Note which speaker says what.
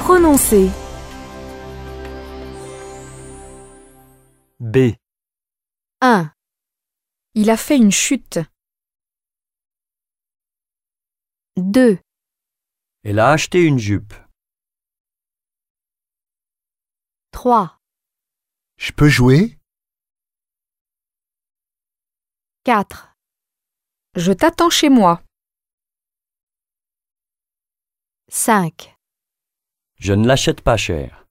Speaker 1: Prononcer.
Speaker 2: B.
Speaker 1: 1. Il a fait une chute. 2.
Speaker 2: Elle a acheté une jupe.
Speaker 1: 3.
Speaker 3: Je peux jouer?
Speaker 1: 4. Je t'attends chez moi. 5.
Speaker 2: Je ne l'achète pas cher.